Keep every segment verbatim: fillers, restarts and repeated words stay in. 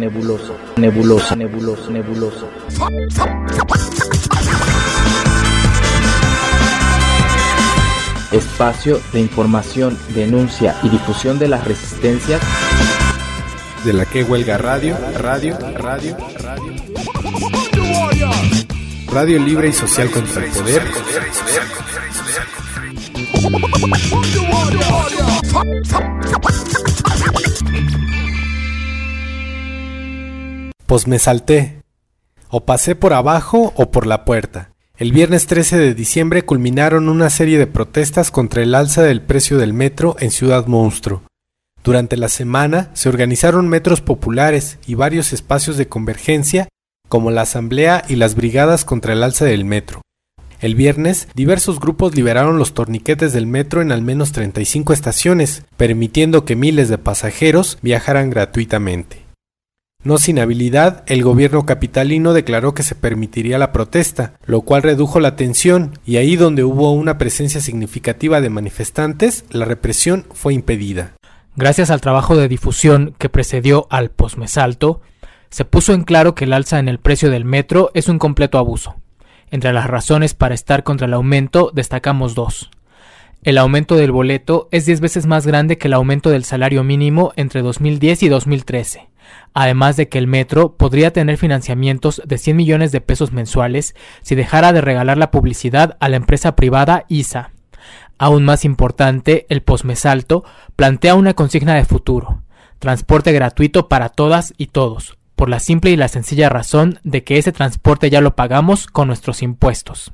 nebuloso, nebuloso, nebuloso, nebuloso. Espacio de información, denuncia y difusión de las resistencias de la que huelga radio, radio, radio, radio. Radio libre y social contra el poder. Pues me salté. O pasé por abajo o por la puerta. El viernes trece de diciembre culminaron una serie de protestas contra el alza del precio del metro en Ciudad Monstruo. Durante la semana se organizaron metros populares y varios espacios de convergencia, como la asamblea y las brigadas contra el alza del metro. El viernes, diversos grupos liberaron los torniquetes del metro en al menos treinta y cinco estaciones, permitiendo que miles de pasajeros viajaran gratuitamente. No sin habilidad, el gobierno capitalino declaró que se permitiría la protesta, lo cual redujo la tensión, y ahí donde hubo una presencia significativa de manifestantes, la represión fue impedida. Gracias al trabajo de difusión que precedió al posmesalto, se puso en claro que el alza en el precio del metro es un completo abuso. Entre las razones para estar contra el aumento destacamos dos. El aumento del boleto es diez veces más grande que el aumento del salario mínimo entre dos mil diez y dos mil trece. Además de que el metro podría tener financiamientos de cien millones de pesos mensuales si dejara de regalar la publicidad a la empresa privada I S A. Aún más importante, el posmesalto plantea una consigna de futuro: transporte gratuito para todas y todos, por la simple y la sencilla razón de que ese transporte ya lo pagamos con nuestros impuestos.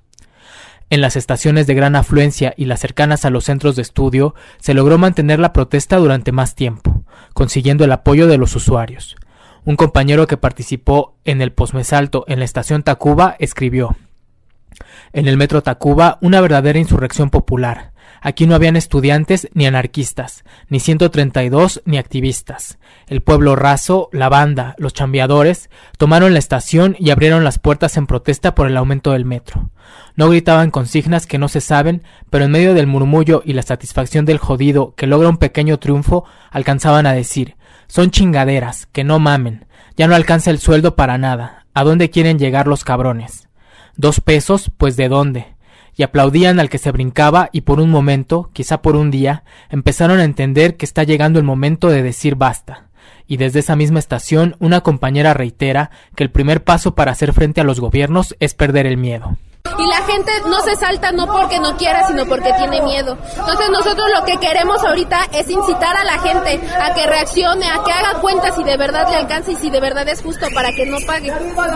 En las estaciones de gran afluencia y las cercanas a los centros de estudio, se logró mantener la protesta durante más tiempo, consiguiendo el apoyo de los usuarios. Un compañero que participó en el posmesalto en la estación Tacuba escribió: en el metro Tacuba, una verdadera insurrección popular. Aquí no habían estudiantes ni anarquistas, ni ciento treinta y dos ni activistas. El pueblo raso, la banda, los chambeadores, tomaron la estación y abrieron las puertas en protesta por el aumento del metro. No gritaban consignas que no se saben, pero en medio del murmullo y la satisfacción del jodido que logra un pequeño triunfo, alcanzaban a decir: son chingaderas, que no mamen, ya no alcanza el sueldo para nada, ¿a dónde quieren llegar los cabrones? Dos pesos, pues ¿de dónde? Y aplaudían al que se brincaba y por un momento, quizá por un día, empezaron a entender que está llegando el momento de decir basta. Y desde esa misma estación, una compañera reitera que el primer paso para hacer frente a los gobiernos es perder el miedo. Y la gente no se salta no porque no quiera, sino porque tiene miedo. Entonces nosotros lo que queremos ahorita es incitar a la gente a que reaccione, a que haga cuenta si de verdad le alcanza y si de verdad es justo para que no pague.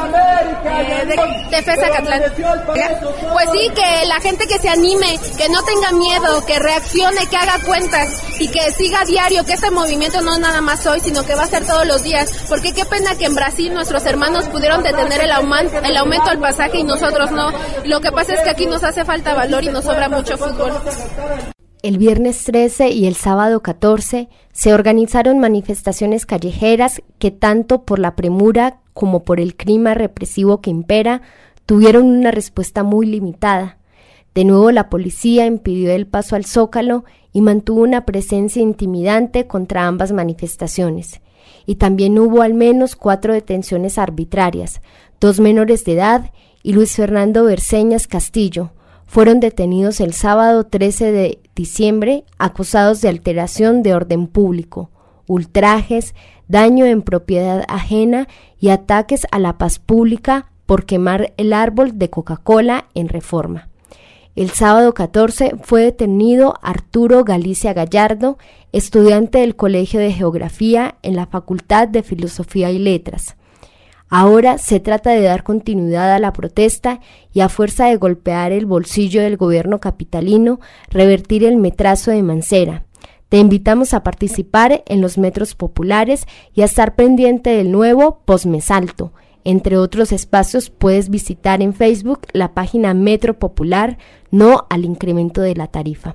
Eh, de, de Fesa Catlán. Pues sí, que la gente que se anime, que no tenga miedo, que reaccione, que haga cuentas y que siga a diario, que este movimiento no nada más hoy, sino que va a ser todos los días. Porque qué pena que en Brasil nuestros hermanos pudieron detener el aumento, el aumento del pasaje y nosotros no. Lo que pasa es que aquí nos hace falta valor y nos sobra mucho fútbol. El viernes trece y el sábado catorce se organizaron manifestaciones callejeras que tanto por la premura como por el clima represivo que impera tuvieron una respuesta muy limitada. De nuevo la policía impidió el paso al Zócalo y mantuvo una presencia intimidante contra ambas manifestaciones. Y también hubo al menos cuatro detenciones arbitrarias, dos menores de edad y Luis Fernando Berceñas Castillo. Fueron detenidos el sábado trece de diciembre acusados de alteración de orden público, ultrajes, daño en propiedad ajena y ataques a la paz pública por quemar el árbol de Coca-Cola en Reforma. El sábado catorce fue detenido Arturo Galicia Gallardo, estudiante del Colegio de Geografía en la Facultad de Filosofía y Letras. Ahora se trata de dar continuidad a la protesta y a fuerza de golpear el bolsillo del gobierno capitalino, revertir el metrazo de Mancera. Te invitamos a participar en los metros populares y a estar pendiente del nuevo posmesalto. Entre otros espacios puedes visitar en Facebook la página Metro Popular, no al incremento de la tarifa.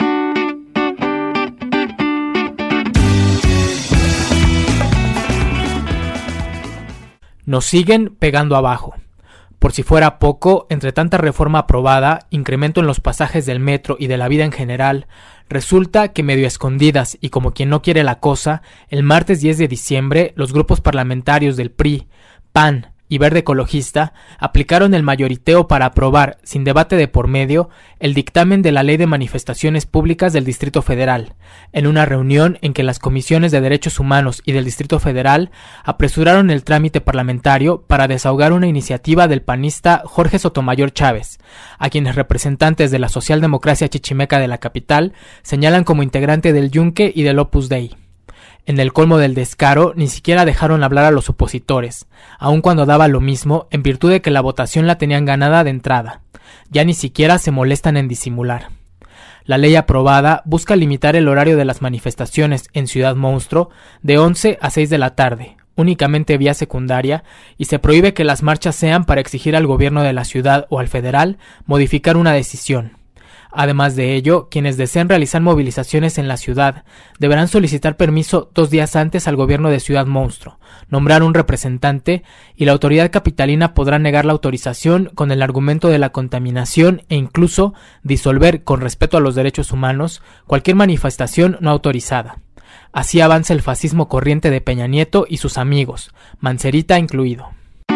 Nos siguen pegando abajo. Por si fuera poco, entre tanta reforma aprobada, incremento en los pasajes del metro y de la vida en general, Resulta que medio escondidas y como quien no quiere la cosa, el martes diez de diciembre los grupos parlamentarios del P R I, P A N y Verde Ecologista aplicaron el mayoriteo para aprobar, sin debate de por medio, el dictamen de la Ley de Manifestaciones Públicas del Distrito Federal, en una reunión en que las comisiones de Derechos Humanos y del Distrito Federal apresuraron el trámite parlamentario para desahogar una iniciativa del panista Jorge Sotomayor Chávez, a quienes representantes de la socialdemocracia chichimeca de la capital señalan como integrante del Yunque y del Opus Dei. En el colmo del descaro, ni siquiera dejaron hablar a los opositores, aun cuando daba lo mismo, en virtud de que la votación la tenían ganada de entrada. Ya ni siquiera se molestan en disimular. La ley aprobada busca limitar el horario de las manifestaciones en Ciudad Monstruo de once a seis de la tarde, únicamente vía secundaria, y se prohíbe que las marchas sean para exigir al gobierno de la ciudad o al federal modificar una decisión. Además de ello, quienes deseen realizar movilizaciones en la ciudad deberán solicitar permiso dos días antes al gobierno de Ciudad Monstruo, nombrar un representante y la autoridad capitalina podrá negar la autorización con el argumento de la contaminación e incluso disolver, con respeto a los derechos humanos, cualquier manifestación no autorizada. Así avanza el fascismo corriente de Peña Nieto y sus amigos, Mancerita incluido.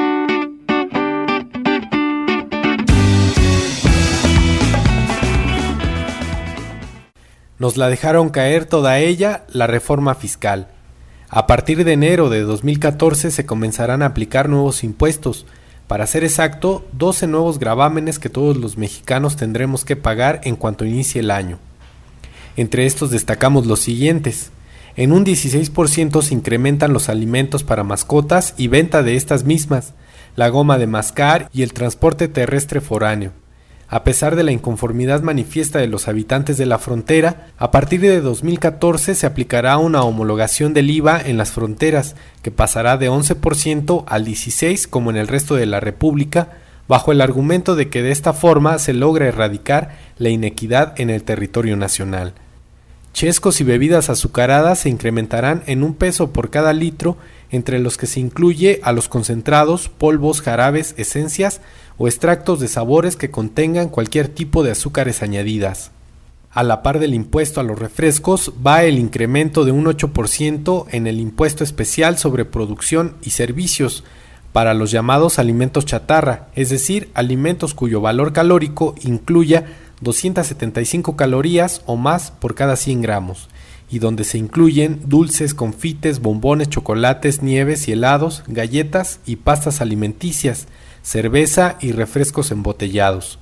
Nos la dejaron caer toda ella, la reforma fiscal. A partir de enero de dos mil catorce se comenzarán a aplicar nuevos impuestos. Para ser exacto, doce nuevos gravámenes que todos los mexicanos tendremos que pagar en cuanto inicie el año. Entre estos destacamos los siguientes. En un dieciséis por ciento se incrementan los alimentos para mascotas y venta de estas mismas, la goma de mascar y el transporte terrestre foráneo. A pesar de la inconformidad manifiesta de los habitantes de la frontera, a partir de dos mil catorce se aplicará una homologación del I V A en las fronteras, que pasará de once por ciento al dieciséis por ciento como en el resto de la República, bajo el argumento de que de esta forma se logra erradicar la inequidad en el territorio nacional. Chescos y bebidas azucaradas se incrementarán en un peso por cada litro, entre los que se incluye a los concentrados, polvos, jarabes, esencias o extractos de sabores que contengan cualquier tipo de azúcares añadidas. A la par del impuesto a los refrescos va el incremento de un ocho por ciento en el impuesto especial sobre producción y servicios para los llamados alimentos chatarra, es decir, alimentos cuyo valor calórico incluya doscientas setenta y cinco calorías o más por cada cien gramos, y donde se incluyen dulces, confites, bombones, chocolates, nieves y helados, galletas y pastas alimenticias, cerveza y refrescos embotellados.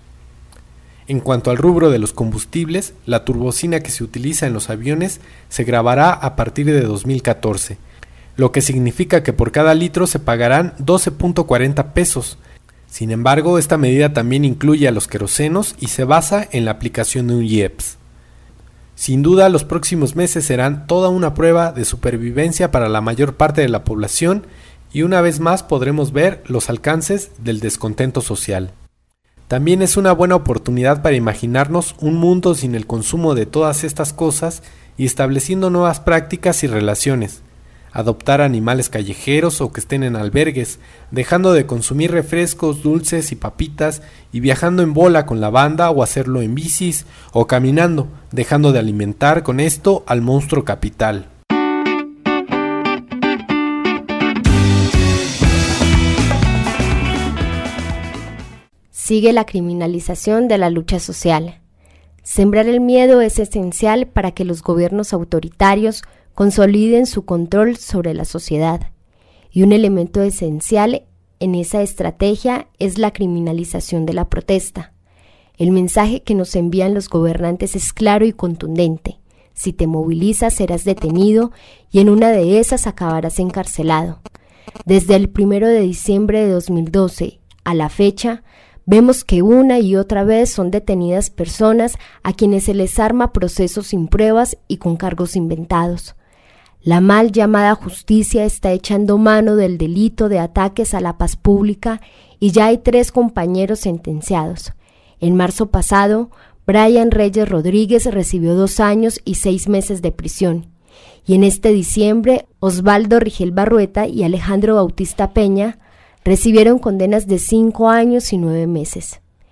En cuanto al rubro de los combustibles, la turbocina que se utiliza en los aviones se gravará a partir de dos mil catorce, lo que significa que por cada litro se pagarán doce punto cuarenta pesos. Sin embargo, esta medida también incluye a los querosenos y se basa en la aplicación de un I E P S. Sin duda, los próximos meses serán toda una prueba de supervivencia para la mayor parte de la población y una vez más podremos ver los alcances del descontento social. También es una buena oportunidad para imaginarnos un mundo sin el consumo de todas estas cosas y estableciendo nuevas prácticas y relaciones. Adoptar animales callejeros o que estén en albergues, dejando de consumir refrescos, dulces y papitas y viajando en bola con la banda o hacerlo en bicis o caminando, dejando de alimentar con esto al monstruo capital. Sigue la criminalización de la lucha social. Sembrar el miedo es esencial para que los gobiernos autoritarios consoliden su control sobre la sociedad, y un elemento esencial en esa estrategia es la criminalización de la protesta. El mensaje que nos envían los gobernantes es claro y contundente: si te movilizas serás detenido y en una de esas acabarás encarcelado. Desde el primero de diciembre de dos mil doce a la fecha, vemos que una y otra vez son detenidas personas a quienes se les arma procesos sin pruebas y con cargos inventados. La mal llamada justicia está echando mano del delito de ataques a la paz pública y ya hay tres compañeros sentenciados. En marzo pasado, Brian Reyes Rodríguez recibió dos años y seis meses de prisión. Y en este diciembre, Osvaldo Rigel Barrueta y Alejandro Bautista Peña recibieron condenas de cinco años y nueve meses.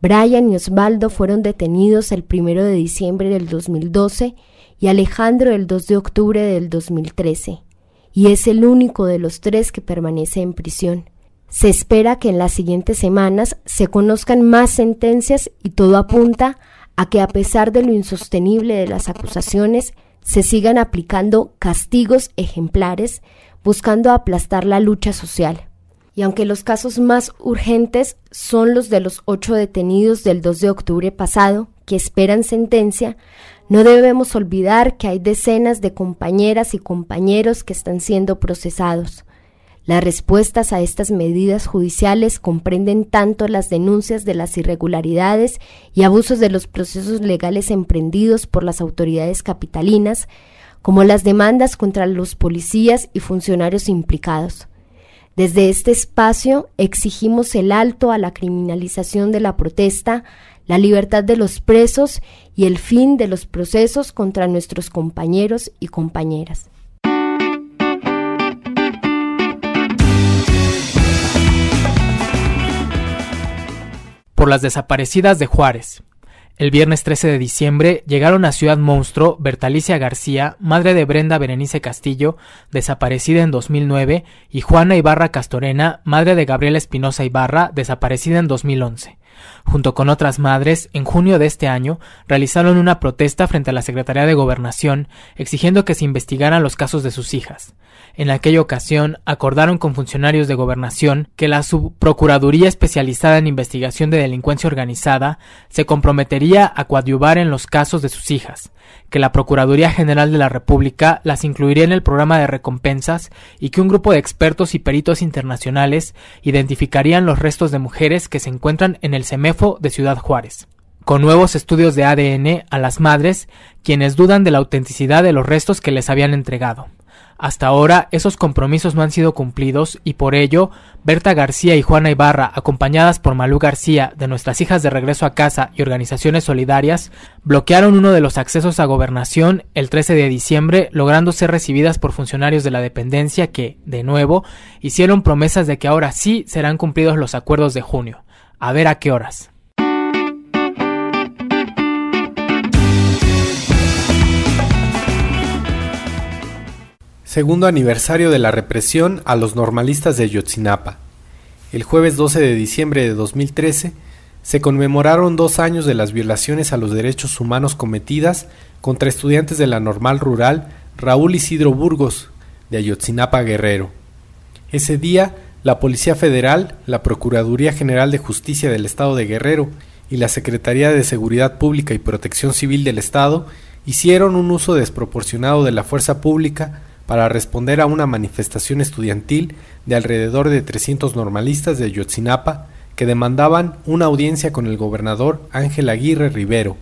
Brian y Osvaldo fueron detenidos el primero de diciembre del dos mil doce y Alejandro el dos de octubre del dos mil trece, y es el único de los tres que permanece en prisión. Se espera que en las siguientes semanas se conozcan más sentencias y todo apunta a que, a pesar de lo insostenible de las acusaciones, se sigan aplicando castigos ejemplares buscando aplastar la lucha social. Y aunque los casos más urgentes son los de los ocho detenidos del dos de octubre pasado, que esperan sentencia, no debemos olvidar que hay decenas de compañeras y compañeros que están siendo procesados. Las respuestas a estas medidas judiciales comprenden tanto las denuncias de las irregularidades y abusos de los procesos legales emprendidos por las autoridades capitalinas, como las demandas contra los policías y funcionarios implicados. Desde este espacio exigimos el alto a la criminalización de la protesta, la libertad de los presos y el fin de los procesos contra nuestros compañeros y compañeras. Por las desaparecidas de Juárez. El viernes trece de diciembre llegaron a Ciudad Monstruo Bertalicia García, madre de Brenda Berenice Castillo, desaparecida en dos mil nueve, y Juana Ibarra Castorena, madre de Gabriela Espinosa Ibarra, desaparecida en dos mil once. Junto con otras madres, en junio de este año, realizaron una protesta frente a la Secretaría de Gobernación, exigiendo que se investigaran los casos de sus hijas. En aquella ocasión, acordaron con funcionarios de Gobernación que la Subprocuraduría Especializada en Investigación de Delincuencia Organizada se comprometería a coadyuvar en los casos de sus hijas, que la Procuraduría General de la República las incluiría en el programa de recompensas y que un grupo de expertos y peritos internacionales identificarían los restos de mujeres que se encuentran en el CEMEFO de Ciudad Juárez, con nuevos estudios de A D N a las madres, quienes dudan de la autenticidad de los restos que les habían entregado. Hasta ahora, esos compromisos no han sido cumplidos y por ello, Berta García y Juana Ibarra, acompañadas por Malú García, de Nuestras Hijas de Regreso a Casa y organizaciones solidarias, bloquearon uno de los accesos a Gobernación el trece de diciembre, logrando ser recibidas por funcionarios de la dependencia que, de nuevo, hicieron promesas de que ahora sí serán cumplidos los acuerdos de junio. A ver a qué horas. Segundo aniversario de la represión a los normalistas de Ayotzinapa. El jueves doce de diciembre de dos mil trece se conmemoraron dos años de las violaciones a los derechos humanos cometidas contra estudiantes de la Normal Rural Raúl Isidro Burgos, de Ayotzinapa, Guerrero. Ese día, la Policía Federal, la Procuraduría General de Justicia del Estado de Guerrero y la Secretaría de Seguridad Pública y Protección Civil del Estado hicieron un uso desproporcionado de la fuerza pública para responder a una manifestación estudiantil de alrededor de trescientos normalistas de Ayotzinapa que demandaban una audiencia con el gobernador Ángel Aguirre Rivero.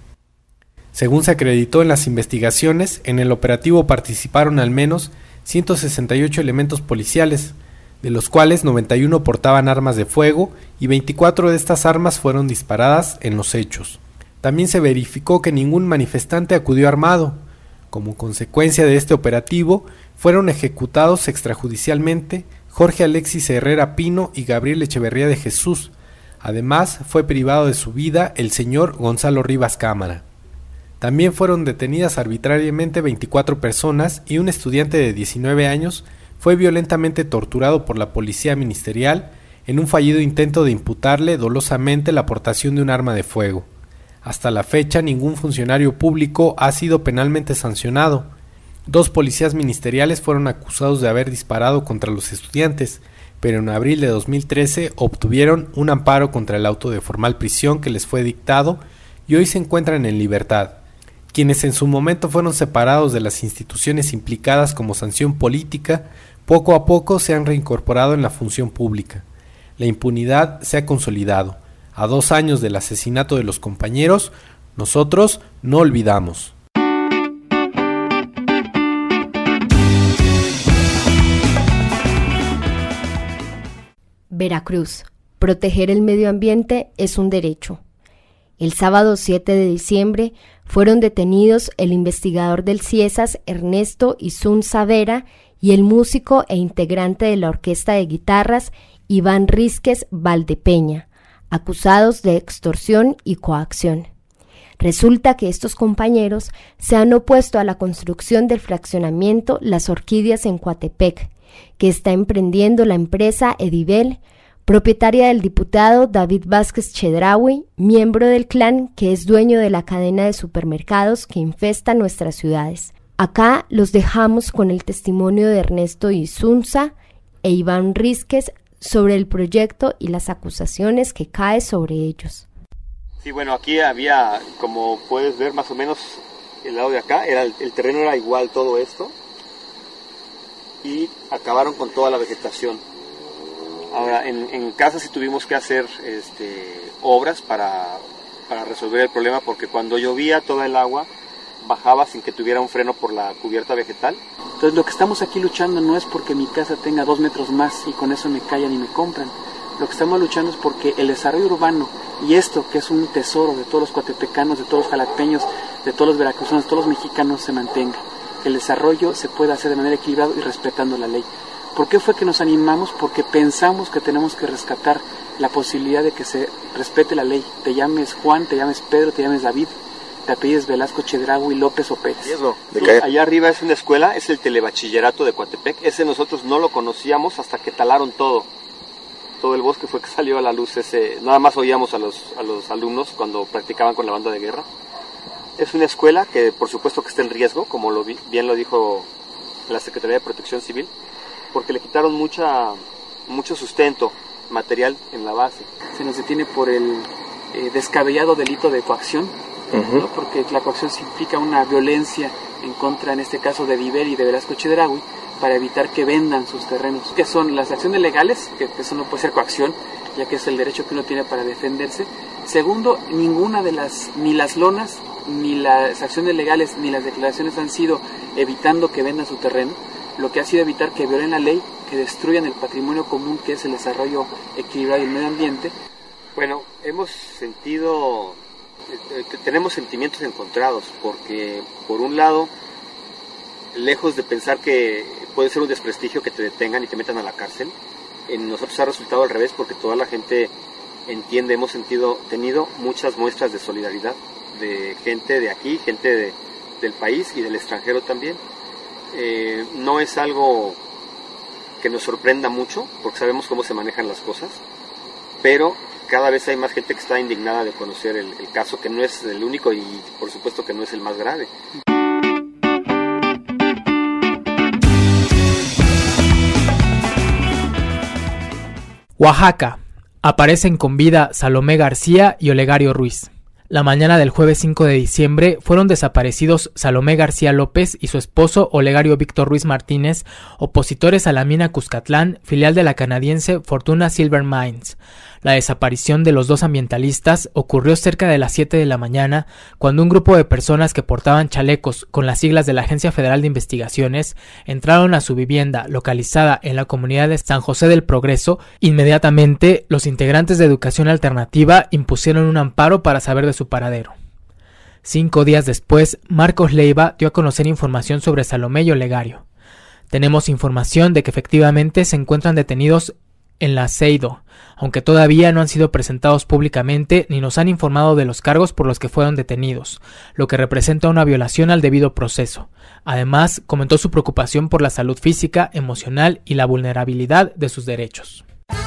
Según se acreditó en las investigaciones, en el operativo participaron al menos ciento sesenta y ocho elementos policiales, de los cuales noventa y uno portaban armas de fuego y veinticuatro de estas armas fueron disparadas en los hechos. También se verificó que ningún manifestante acudió armado. Como consecuencia de este operativo, fueron ejecutados extrajudicialmente Jorge Alexis Herrera Pino y Gabriel Echeverría de Jesús. Además, fue privado de su vida el señor Gonzalo Rivas Cámara. También fueron detenidas arbitrariamente veinticuatro personas y un estudiante de diecinueve años fue violentamente torturado por la policía ministerial en un fallido intento de imputarle dolosamente la aportación de un arma de fuego. Hasta la fecha, ningún funcionario público ha sido penalmente sancionado. Dos policías ministeriales fueron acusados de haber disparado contra los estudiantes, pero en abril de dos mil trece obtuvieron un amparo contra el auto de formal prisión que les fue dictado y hoy se encuentran en libertad. Quienes en su momento fueron separados de las instituciones implicadas como sanción política, poco a poco se han reincorporado en la función pública. La impunidad se ha consolidado. A dos años del asesinato de los compañeros, nosotros no olvidamos. Veracruz. Proteger el medio ambiente es un derecho. El sábado siete de diciembre fueron detenidos el investigador del CIESAS Ernesto Isun Savera y el músico e integrante de la orquesta de guitarras Iván Rísquez Valdepeña, acusados de extorsión y coacción. Resulta que estos compañeros se han opuesto a la construcción del fraccionamiento Las Orquídeas en Coatepec, que está emprendiendo la empresa Edivel, propietaria del diputado David Vázquez Chedraui, miembro del clan que es dueño de la cadena de supermercados que infesta nuestras ciudades. Acá los dejamos con el testimonio de Ernesto Isunza e Iván Rizquez sobre el proyecto y las acusaciones que cae sobre ellos. Sí, bueno, aquí había, como puedes ver más o menos el lado de acá, era el, el terreno era igual todo esto y acabaron con toda la vegetación. Ahora, en, en casa sí tuvimos que hacer este, obras para, para resolver el problema, porque cuando llovía toda el agua bajaba sin que tuviera un freno por la cubierta vegetal. Entonces lo que estamos aquí luchando no es porque mi casa tenga dos metros más y con eso me callan y me compran. Lo que estamos luchando es porque el desarrollo urbano y esto, que es un tesoro de todos los coatepecanos, de todos los jalapeños, de todos los veracruzanos, de todos los mexicanos, se mantenga. Que el desarrollo se pueda hacer de manera equilibrada y respetando la ley. ¿Por qué fue que nos animamos? Porque pensamos que tenemos que rescatar la posibilidad de que se respete la ley. Te llames Juan, te llames Pedro, te llames David, te apellides Velasco, Chedraui, López o Pérez. Sí, allá arriba es una escuela, es el Telebachillerato de Coatepec. Ese nosotros no lo conocíamos hasta que talaron todo. Todo el bosque fue que salió a la luz ese, nada más oíamos a los, a los alumnos cuando practicaban con la banda de guerra. Es una escuela que por supuesto que está en riesgo, como lo vi, bien lo dijo la Secretaría de Protección Civil, porque le quitaron mucha, mucho sustento material en la base. Se nos detiene por el eh, descabellado delito de coacción, uh-huh. ¿no? Porque la coacción significa una violencia en contra, en este caso, de Edivel y de Velasco Chedraui, para evitar que vendan sus terrenos. ¿Qué son las acciones legales? Que eso no puede ser coacción, ya que es el derecho que uno tiene para defenderse. Segundo, ninguna de las, ni las lonas, ni las acciones legales, ni las declaraciones han sido evitando que vendan su terreno. Lo que ha sido evitar que violen la ley, que destruyan el patrimonio común, que es el desarrollo equilibrado del medio ambiente. Bueno, hemos sentido, eh, tenemos sentimientos encontrados, porque por un lado, lejos de pensar que puede ser un desprestigio que te detengan y te metan a la cárcel, en nosotros ha resultado al revés, porque toda la gente entiende, hemos sentido, tenido muchas muestras de solidaridad de gente de aquí, gente de, del país y del extranjero también. Eh, no es algo que nos sorprenda mucho, porque sabemos cómo se manejan las cosas, pero cada vez hay más gente que está indignada de conocer el, el caso, que no es el único y por supuesto que no es el más grave. Oaxaca. Aparecen con vida Salomé García y Olegario Ruiz. La mañana del jueves cinco de diciembre fueron desaparecidos Salomé García López y su esposo Olegario Víctor Ruiz Martínez, opositores a la mina Cuscatlán, filial de la canadiense Fortuna Silver Mines. La desaparición de los dos ambientalistas ocurrió cerca de las siete de la mañana, cuando un grupo de personas que portaban chalecos con las siglas de la Agencia Federal de Investigaciones entraron a su vivienda localizada en la comunidad de San José del Progreso. Inmediatamente, los integrantes de Educación Alternativa impusieron un amparo para saber de su paradero. Cinco días después, Marcos Leiva dio a conocer información sobre Salomé y Olegario. Tenemos información de que efectivamente se encuentran detenidos en la Seido, aunque todavía no han sido presentados públicamente ni nos han informado de los cargos por los que fueron detenidos, lo que representa una violación al debido proceso. Además, comentó su preocupación por la salud física, emocional y la vulnerabilidad de sus derechos.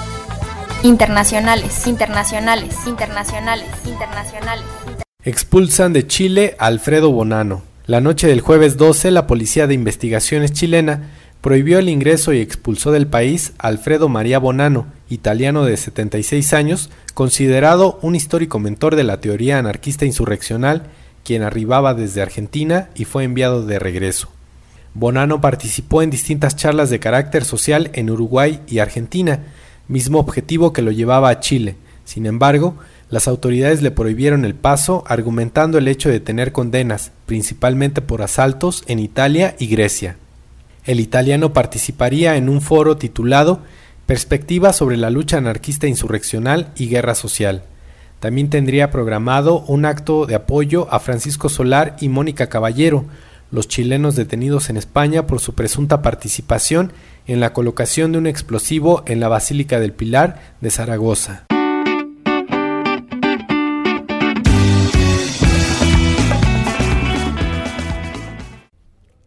Internacionales, internacionales, internacionales, internacionales. Expulsan de Chile a Alfredo Bonanno. La noche del jueves doce, la Policía de Investigaciones chilena prohibió el ingreso y expulsó del país a Alfredo María Bonanno, italiano de setenta y seis años, considerado un histórico mentor de la teoría anarquista insurreccional, quien arribaba desde Argentina y fue enviado de regreso. Bonanno participó en distintas charlas de carácter social en Uruguay y Argentina, mismo objetivo que lo llevaba a Chile. Sin embargo, las autoridades le prohibieron el paso, argumentando el hecho de tener condenas, principalmente por asaltos en Italia y Grecia. El italiano participaría en un foro titulado Perspectivas sobre la lucha anarquista insurreccional y guerra social. También tendría programado un acto de apoyo a Francisco Solar y Mónica Caballero, los chilenos detenidos en España por su presunta participación en la colocación de un explosivo en la Basílica del Pilar de Zaragoza.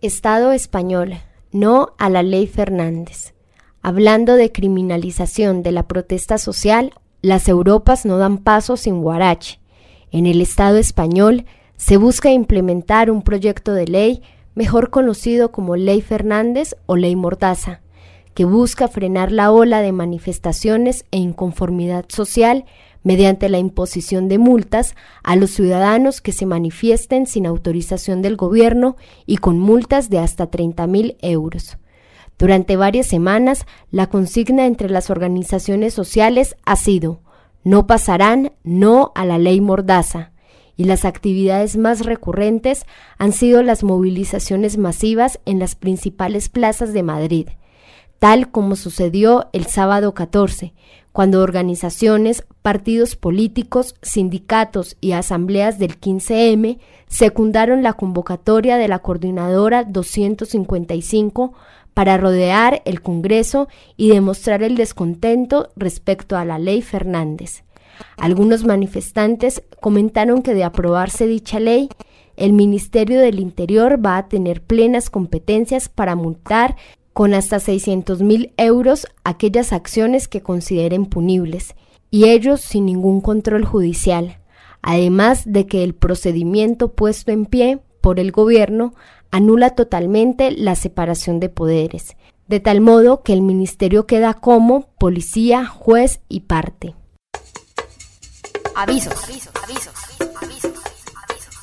Estado español, no a la ley Fernández. Hablando de criminalización de la protesta social, las Europas no dan paso sin guarache. En el Estado español se busca implementar un proyecto de ley mejor conocido como Ley Fernández o Ley Mordaza, que busca frenar la ola de manifestaciones e inconformidad social mediante la imposición de multas a los ciudadanos que se manifiesten sin autorización del gobierno y con multas de hasta treinta mil euros. Durante varias semanas, la consigna entre las organizaciones sociales ha sido «No pasarán, no a la ley Mordaza», y las actividades más recurrentes han sido las movilizaciones masivas en las principales plazas de Madrid, tal como sucedió el sábado catorce, cuando organizaciones, partidos políticos, sindicatos y asambleas del quince eme secundaron la convocatoria de la Coordinadora doscientos cincuenta y cinco para rodear el Congreso y demostrar el descontento respecto a la ley Fernández. Algunos manifestantes comentaron que de aprobarse dicha ley, el Ministerio del Interior va a tener plenas competencias para multar con hasta seiscientos mil euros aquellas acciones que consideren punibles, y ellos sin ningún control judicial, además de que el procedimiento puesto en pie por el gobierno anula totalmente la separación de poderes, de tal modo que el ministerio queda como policía, juez y parte. Avisos, avisos, avisos, avisos, avisos,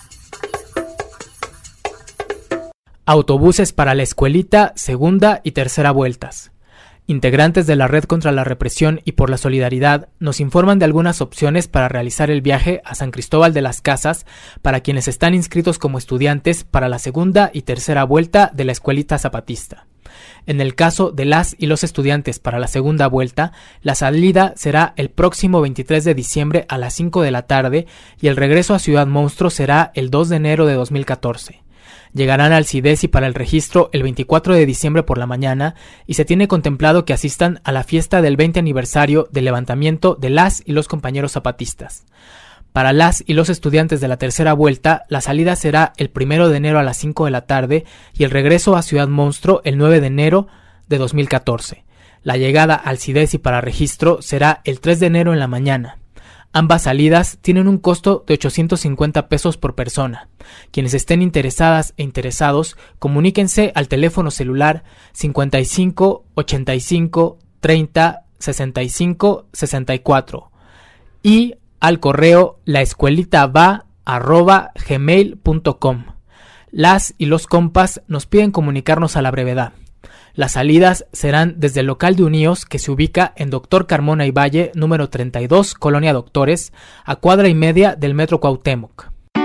avisos. Autobuses para la escuelita, segunda y tercera vueltas. Integrantes de la Red contra la Represión y por la Solidaridad nos informan de algunas opciones para realizar el viaje a San Cristóbal de las Casas para quienes están inscritos como estudiantes para la segunda y tercera vuelta de la escuelita zapatista. En el caso de las y los estudiantes para la segunda vuelta, la salida será el próximo veintitrés de diciembre a las cinco de la tarde y el regreso a Ciudad Monstruo será el dos de enero de dos mil catorce. Llegarán al CIDESI para el registro el veinticuatro de diciembre por la mañana y se tiene contemplado que asistan a la fiesta del veinte aniversario del levantamiento de las y los compañeros zapatistas. Para las y los estudiantes de la tercera vuelta, la salida será el primero de enero a las cinco de la tarde y el regreso a Ciudad Monstruo el nueve de enero de dos mil catorce. La llegada al CIDESI para registro será el tres de enero en la mañana. Ambas salidas tienen un costo de ochocientos cincuenta pesos por persona. Quienes estén interesadas e interesados, comuníquense al teléfono celular cincuenta y cinco, ochenta y cinco, treinta, sesenta y cinco, sesenta y cuatro y al correo laescuelitava arroba gmail punto com. Las y los compas nos piden comunicarnos a la brevedad. Las salidas serán desde el local de Uníos, que se ubica en Doctor Carmona y Valle, número treinta y dos, Colonia Doctores, a cuadra y media del Metro Cuauhtémoc.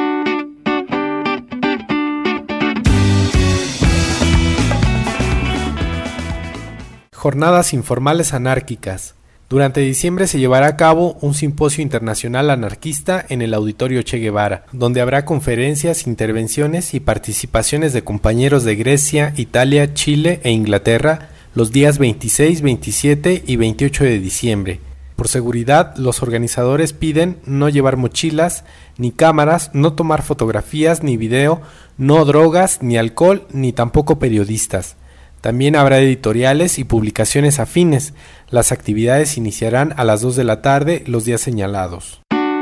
Jornadas informales anárquicas. Durante diciembre se llevará a cabo un simposio internacional anarquista en el Auditorio Che Guevara, donde habrá conferencias, intervenciones y participaciones de compañeros de Grecia, Italia, Chile e Inglaterra los días veintiséis, veintisiete y veintiocho de diciembre. Por seguridad, los organizadores piden no llevar mochilas, ni cámaras, no tomar fotografías ni video, no drogas, ni alcohol, ni tampoco periodistas. También habrá editoriales y publicaciones afines. Las actividades iniciarán a las dos de la tarde los días señalados.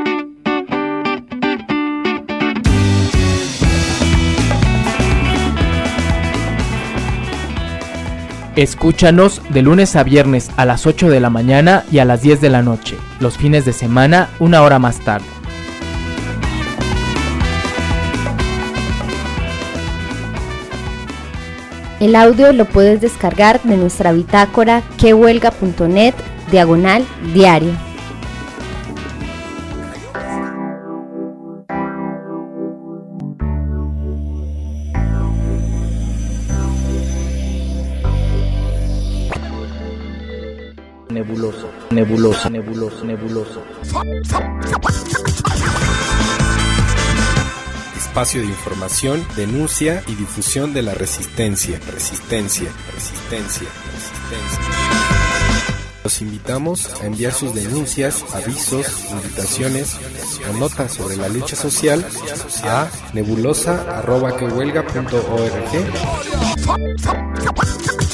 Escúchanos de lunes a viernes a las ocho de la mañana y a las diez de la noche. Los fines de semana, una hora más tarde. El audio lo puedes descargar de nuestra bitácora quehuelga punto net diagonal diario. Nebuloso, nebuloso, nebuloso, nebuloso. Espacio de información, denuncia y difusión de la resistencia, resistencia, resistencia, resistencia. Los invitamos a enviar sus denuncias, avisos, invitaciones o notas sobre la lucha social a nebulosa arroba que huelga punto org.